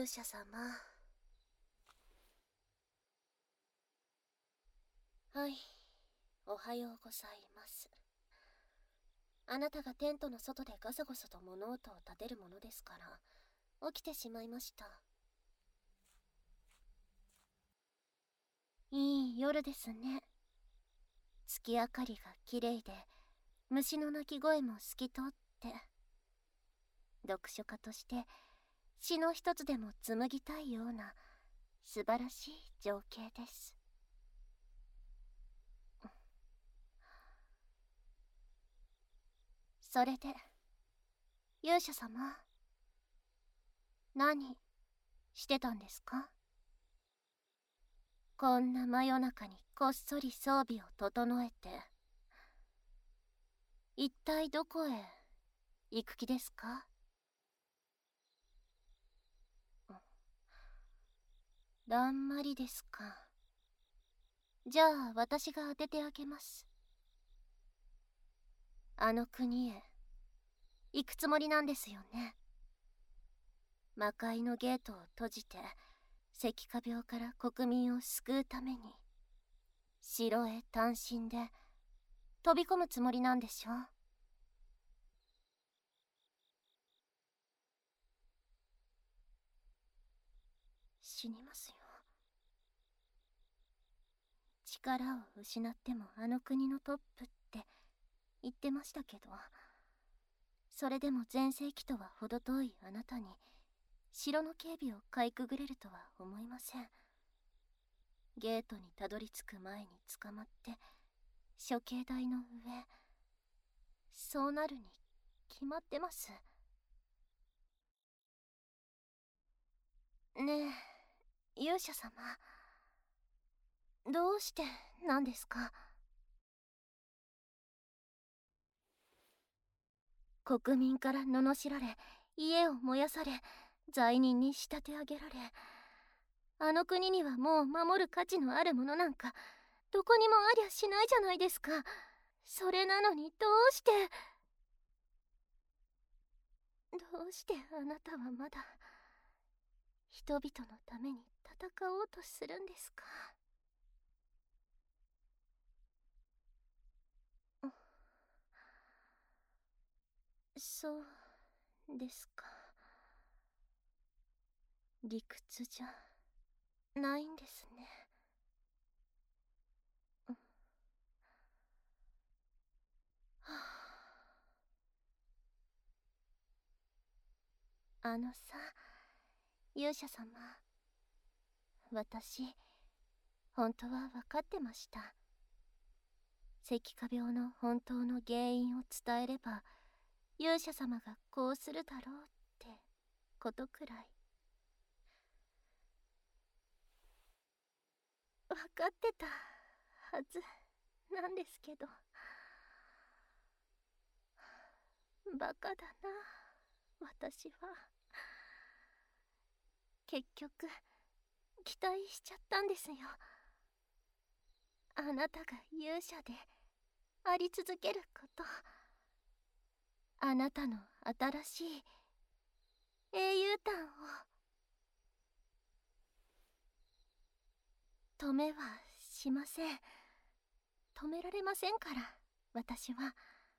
勇者様。はい、おはようございます。あなたがテントの外でガサゴソと物音を立てるものですから起きてしまいました。いい夜ですね。月明かりが綺麗で虫の鳴き声も透き通って、読書家として詩の一つでも紡ぎたいような素晴らしい情景です。それで勇者様、何してたんですか？こんな真夜中にこっそり装備を整えて、一体どこへ行く気ですか？だんまりですか。じゃあ私が当ててあげます。あの国へ行くつもりなんですよね。魔界のゲートを閉じて赤化病から国民を救うために城へ単身で飛び込むつもりなんでしょ？死にますよ。力を失ってもあの国のトップって言ってましたけど、それでも全盛期とは程遠いあなたに城の警備をかいくぐれるとは思いません。ゲートにたどり着く前に捕まって処刑台の上、そうなるに決まってます。ねえ勇者様、どうしてなんですか？国民から罵られ、家を燃やされ、罪人に仕立て上げられ、あの国にはもう守る価値のあるものなんかどこにもありゃしないじゃないですか。それなのにどうしてあなたはまだ人々のために戦おうとするんですか？そうですか。理屈じゃないんですね。はあ、あのさ、勇者様、私本当は分かってました。赤化病の本当の原因を伝えれば勇者様がこうするだろうってことくらい分かってたはずなんですけど、バカだな私は。結局期待しちゃったんですよ。あなたが勇者であり続けること、あなたの新しい英雄譚を止めはしません。止められませんから私は。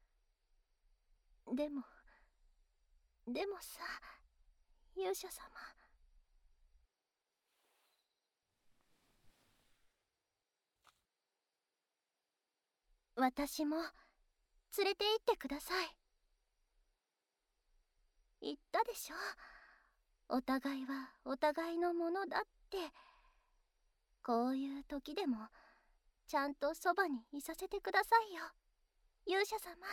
でもさ、勇者様、私も連れて行ってください。言ったでしょ、お互いはお互いのものだって。こういう時でもちゃんとそばにいさせてくださいよ勇者様。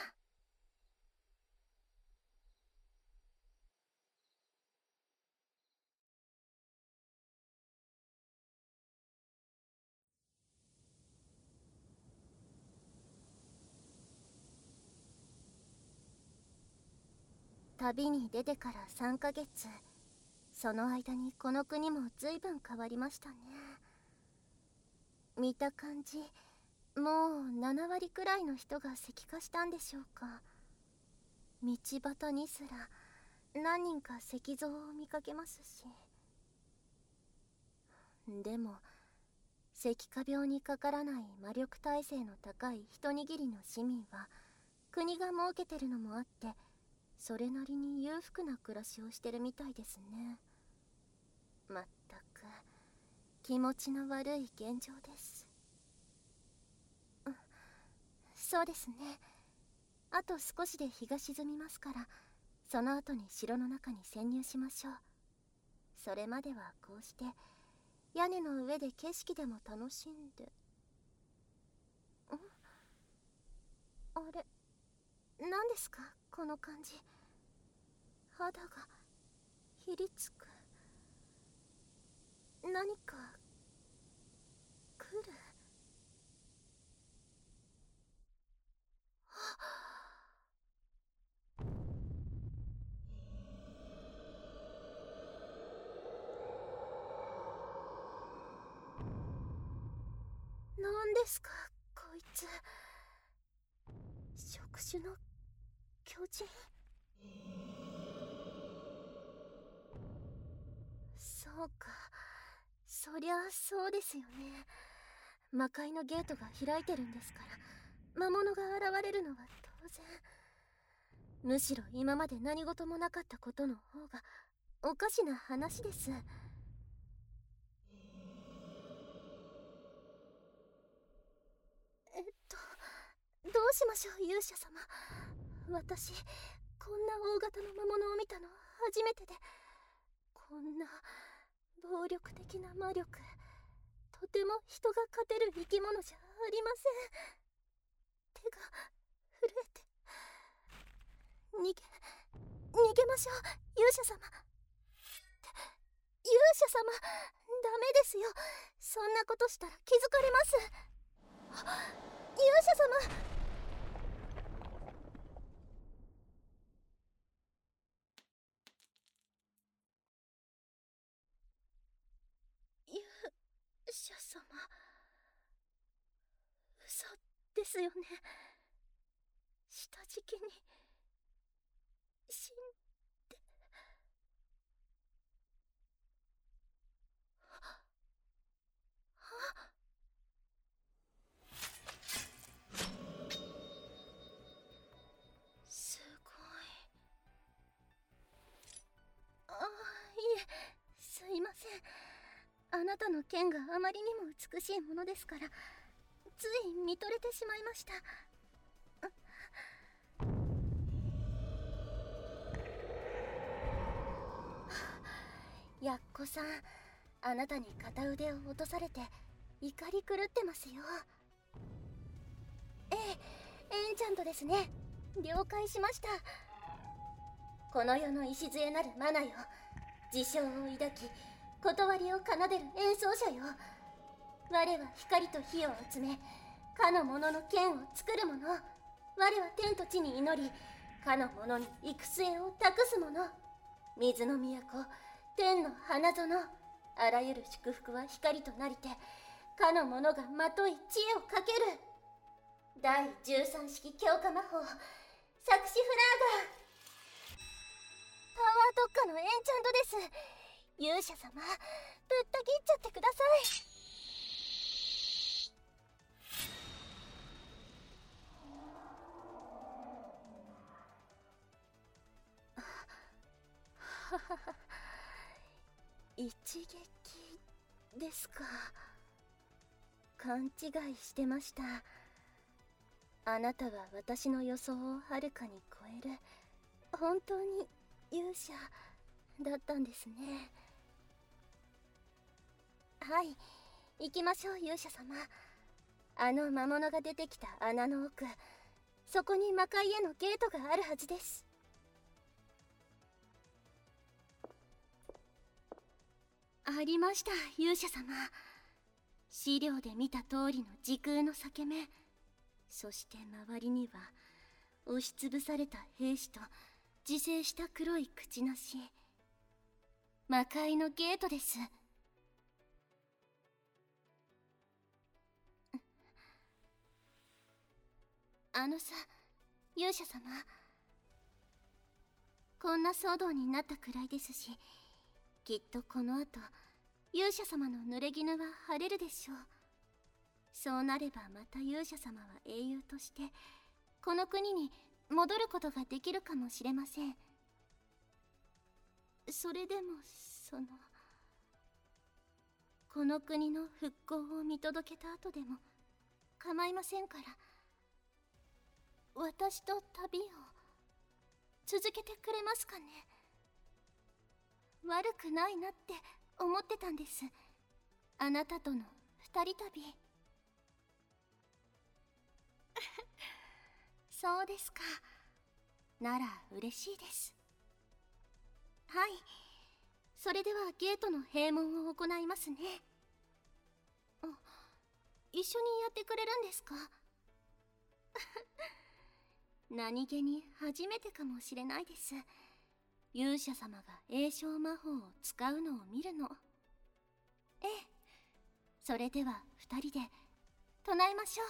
旅に出てから3ヶ月、その間にこの国も随分変わりましたね。見た感じ、もう7割くらいの人が石化したんでしょうか。道端にすら何人か石像を見かけますし、 でも赤化病にかからない魔力耐性の高い一握りの市民は国が設けてるのもあって、それなりに裕福な暮らしをしてるみたいですね。まったく気持ちの悪い現状です。そうですね。あと少しで日が沈みますから、その後に城の中に潜入しましょう。それまではこうして屋根の上で景色でも楽しんで。あれ、何ですかこの感じ。肌がひりつく。何か来る。何ですかこいつ。触手の巨人。そうか、そりゃそうですよね。魔界のゲートが開いてるんですから、魔物が現れるのは当然。むしろ今まで何事もなかったことの方がおかしな話です。どうしましょう勇者様。私こんな大型の魔物を見たの初めてで、こんな暴力的な魔力、とても人が勝てる生き物じゃありません。手が震えて。逃げましょう勇者様。勇者様、ダメですよ。そんなことしたら気づかれます。勇者様。勇者様、嘘ですよね。下敷きに死んで。すごい。いえ、すいません。あなたの剣があまりにも美しいものですから、つい見とれてしまいました。やっこさん、あなたに片腕を落とされて怒り狂ってますよ。ええ、エンチャントですね。了解しました。この世の礎なるマナよ、自称を抱き断りを奏でる演奏者よ。我は光と火を集め、かの者の剣を作る者。我は天と地に祈り、かの者に行く末を託す者。水の都、天の花園。あらゆる祝福は光となりて、かの者がまとい知恵をかける。第13式強化魔法、作詞フラーガー。パワー特化のエンチャントです。勇者様、ぶった切っちゃってください。一撃ですか。勘違いしてました。あなたは私の予想をはるかに超える本当に勇者だったんですね。はい、行きましょう勇者様。あの魔物が出てきた穴の奥、そこに魔界へのゲートがあるはずです。ありました勇者様。資料で見た通りの時空の裂け目、そして周りには押しつぶされた兵士と自生した黒い口なし。魔界のゲートです。あのさ、勇者様、こんな騒動になったくらいですし、きっとこの後勇者様の濡れ衣は晴れるでしょう。そうなればまた勇者様は英雄としてこの国に戻ることができるかもしれません。それでもこの国の復興を見届けた後でも構いませんから、私と旅を続けてくれますかね。悪くないなって思ってたんです、あなたとの二人旅。そうですか。なら嬉しいです。はい、それではゲートの閉門を行いますね。一緒にやってくれるんですか？何気に初めてかもしれないです。勇者様が詠唱魔法を使うのを見るの。ええ、それでは二人で唱えましょう。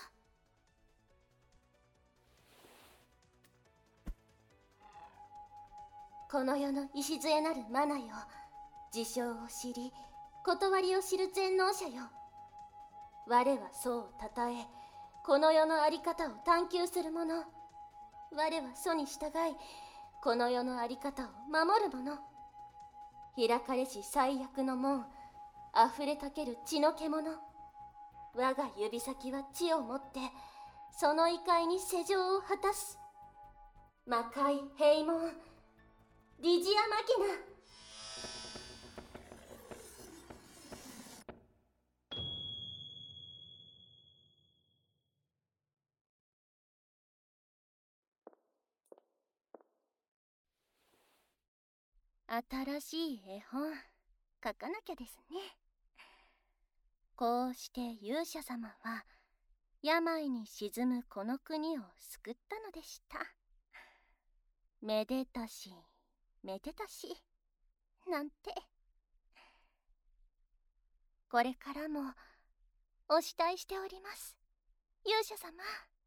この世の礎なるマナよ、事象を知り断りを知る全能者よ。我は祖をたたえ、この世の在り方を探求する者。我は祖に従い、この世の在り方を守る者。開かれし最悪の門、溢れたける血の獣。我が指先は血をもって、その異界に施錠を果たす。魔界閉門、リジアマキナ。新しい絵本書かなきゃですね。こうして勇者様は病に沈むこの国を救ったのでした。めでたしめでたしなんて。これからもお慕いしております、勇者様。